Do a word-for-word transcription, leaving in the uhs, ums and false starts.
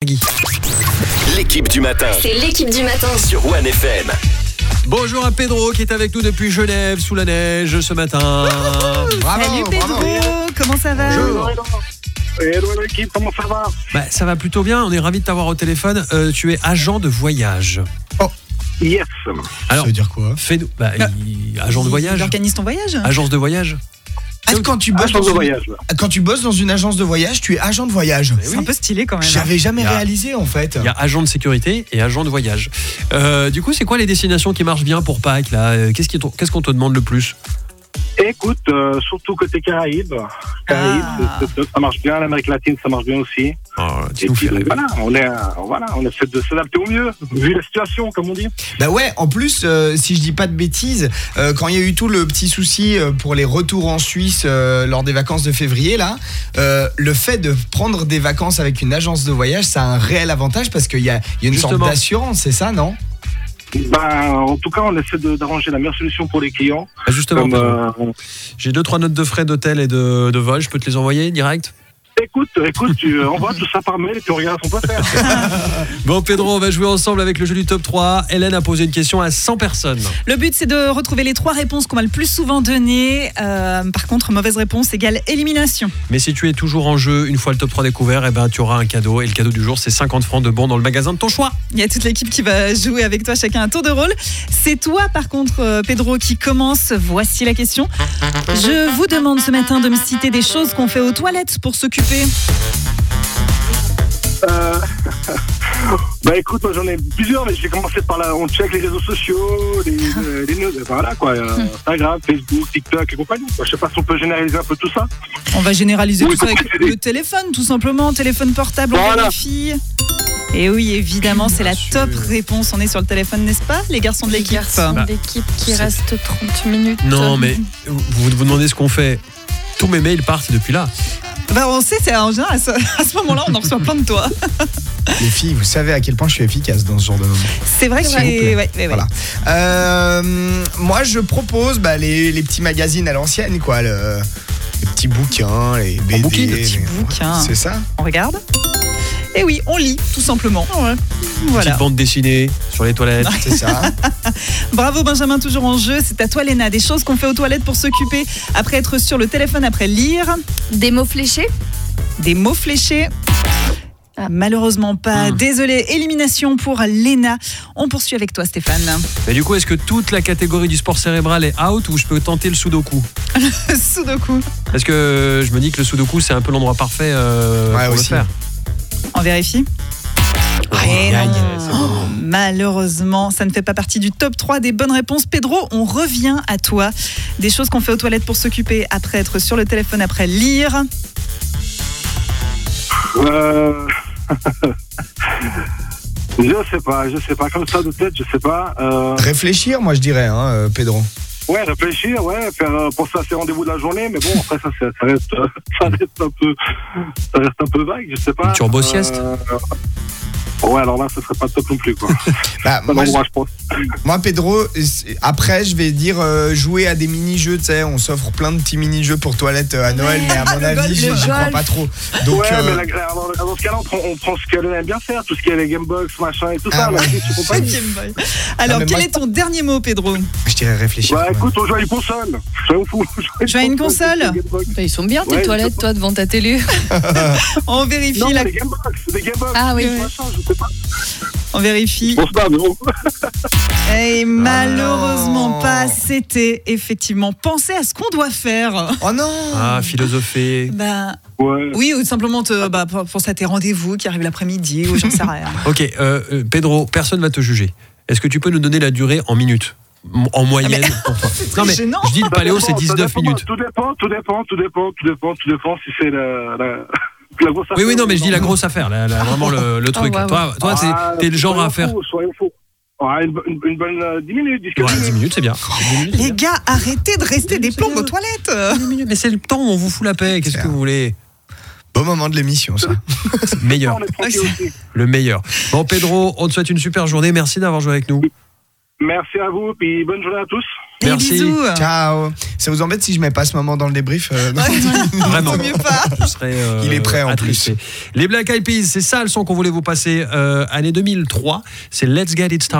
Nagui. L'équipe du matin. C'est l'équipe du matin. Sur One F M. Bonjour à Pedro qui est avec nous depuis Genève sous la neige ce matin. Bravo, Salut Pedro, bravo. comment ça va? Bonjour. Hello l'équipe, comment ça va? Bah, ça va plutôt bien, on est ravis de t'avoir au téléphone. Euh, tu es agent de voyage. Yes. Alors, Ça veut dire quoi? fais-nous. Bah, il- agent de voyage. Tu organises ton voyage? Agence de voyage. Est-ce que quand tu bosses Agence dans de une- voyage. là. quand tu bosses dans une agence de voyage, tu es agent de voyage? C'est un peu stylé quand même. J'avais jamais Il y a- réalisé en fait. Il y a agent de sécurité et agent de voyage. Euh, du coup, c'est quoi les destinations qui marchent bien pour Pâques là Euh, Qu'est-ce qui est- qu'est-ce qu'on te demande le plus? Écoute, euh, surtout côté Caraïbes. Caraïbes, Ah. c'est- c'est- ça marche bien. L'Amérique latine, ça marche bien aussi. Oh, tu Et nous puis, fais rêver. voilà, on est, euh, voilà, on essaie de s'adapter au mieux, vu la situation, comme on dit. Bah ouais, en plus, euh, si je dis pas de bêtises, euh, quand il y a eu tout le petit souci euh, pour les retours en Suisse euh, lors des vacances de février, là, euh, le fait de prendre des vacances avec une agence de voyage, ça a un réel avantage parce qu'il y a, il y a une Justement. sorte d'assurance, c'est ça, non? Ben, en tout cas, on essaie de- d'arranger la meilleure solution pour les clients. Ah, justement, Comme, Pedro. euh, J'ai deux trois notes de frais d'hôtel et de, de vol. Je peux te les envoyer direct. écoute, écoute, tu euh, envoies tout ça par mail et puis on regarde ce qu'on peut faire. Bon, Pedro, on va jouer ensemble avec le jeu du top trois. Hélène a posé une question à cent personnes. Le but, c'est de retrouver les trois réponses qu'on m'a le plus souvent données. Euh, par contre, mauvaise réponse égale élimination. Mais si tu es toujours en jeu, une fois le top trois découvert, eh ben, tu auras un cadeau. Et le cadeau du jour, c'est cinquante francs de bons dans le magasin de ton choix. Il y a toute l'équipe qui va jouer avec toi, chacun un tour de rôle. C'est toi, par contre, euh, Pedro, qui commence. Voici la question. Je vous demande ce matin de me citer des choses qu'on fait aux toilettes pour s'occuper. Euh, bah écoute, moi j'en ai plusieurs, mais je vais commencer par là. On check les réseaux sociaux, les, euh, les news, voilà quoi, euh, Instagram, Facebook, TikTok et compagnie. Quoi. Je sais pas si on peut généraliser un peu tout ça. On va généraliser Oui, tout ça avec c'est- le téléphone, tout simplement. Téléphone portable, on Voilà. vérifie. Et oui, évidemment, c'est la Bien top sûr. réponse. On est sur le téléphone, n'est-ce pas, les garçons de Les l'équipe? garçons Bah, de l'équipe qui c'est- reste trente minutes. Non, mais vous vous demandez ce qu'on fait. Tous mes mails partent depuis là. Bah, on sait, c'est en général, à ce, à ce moment-là, on en reçoit plein de toi. Les filles, vous savez à quel point je suis efficace dans ce genre de moment. C'est vrai que S'il vous plaît. c'est. Ouais, ouais, ouais. Voilà. Euh, moi, je propose bah, les, les petits magazines à l'ancienne, quoi. Le, les petits bouquins, les B D. bouquin, les petits les- bouquins. C'est ça. On regarde. Et oui, on lit, tout simplement. Voilà. Petite bande dessinée sur les toilettes. C'est ça. Bravo Benjamin, toujours en jeu. C'est à toi Léna. Des choses qu'on fait aux toilettes pour s'occuper après être sur le téléphone, après lire. Des mots fléchés. Des mots fléchés. Ah. Malheureusement pas. Mmh. Désolé, élimination pour Léna. On poursuit avec toi Stéphane. Mais du coup, est-ce que toute la catégorie du sport cérébral est out ou je peux tenter le sudoku? Sudoku. Parce que je me dis que le sudoku, c'est un peu l'endroit parfait euh, Ouais, pour aussi. le faire. On vérifie. Aïe, Eh aïe, non. c'est bon. Oh, malheureusement, ça ne fait pas partie du top trois des bonnes réponses. Pedro, on revient à toi. Des choses qu'on fait aux toilettes pour s'occuper après être sur le téléphone, après lire. Euh... je sais pas, je sais pas. Comme ça de tête, je sais pas. Euh... Réfléchir, moi, je dirais, hein, euh, Pedro. Ouais, réfléchir, ouais, faire euh, penser à ses rendez-vous de la journée, mais bon, après ça, ça, ça reste, euh, ça reste un peu, ça reste un peu vague, je sais pas. Une turbo-sieste Euh, Ouais, alors là, ce serait pas top non plus, quoi. Bah, Pas moi, d'endroit, je pense. je- moi, Pedro, c'est- après, je vais dire euh, jouer à des mini-jeux. Tu sais, on s'offre plein de petits mini-jeux pour toilettes euh, à Noël, mais à mon le avis, golf, j'y le j'y crois golf. pas trop. Donc, ouais, euh, mais la, alors, dans ce cas-là, on prend, on prend ce qu'elle aime bien faire, tout ce qui est les Gamebox, machin et tout Ah ça, ouais. là, tu comprends pas. Game Boy. Alors, mais quel moi, est ton dernier mot, Pedro? je dirais réfléchir. Bah quand même. écoute, on joue à une console. Soyons fous. Je vais à une console. Bah, ils sont bien tes Ouais, toilettes, je- toi, devant ta télé. On vérifie, Non, la... des Gamebox, des Gamebox. Ah oui. Machin, je sais pas. on vérifie. Je pense pas, mais bon. Et malheureusement non. pas. C'était effectivement penser à ce qu'on doit faire. Oh non. Ah, philosopher. Bah, Ouais. oui, ou simplement te, bah, penser à tes rendez-vous qui arrivent l'après-midi ou j'en sais rien. Ok, euh, euh, Pedro, personne va te juger. Est-ce que tu peux nous donner la durée en minutes? M- En moyenne pour toi. Non mais gênant. je dis le Ça paléo dépend, c'est ça dix-neuf dépend, minutes. Tout dépend, tout dépend, tout dépend, tout dépend, tout dépend si c'est la, la, la grosse Oui affaire oui non mais ou je dis la grosse affaire, la- la- vraiment le, le truc. ouais, ouais. Toi, toi t'es, Ah, t'es le genre soyons à faire. fous, soyons fous. Ah, une, une, une bonne euh, dix minutes, dix Ouais, minutes. dix minutes c'est bien. dix minutes, c'est Les bien. gars, arrêtez de rester des plombs aux toilettes. dix minutes, mais c'est le temps, on vous fout la paix. Qu'est-ce que vous voulez? Beau moment de l'émission, ça. Meilleur, On est tranquille aussi. le meilleur. Bon Pedro, on te souhaite une super journée. Merci d'avoir joué avec nous. Merci à vous, puis bonne journée à tous. Des Merci. bisous. Ciao. Ça vous embête si je mets pas ce moment dans le débrief euh, non Vraiment. Vaut mieux pas. Je serais, euh, Il est prêt, en attristé. Les Black Eyed Peas, c'est ça le son qu'on voulait vous passer. Euh, année deux mille trois, c'est Let's Get It Started.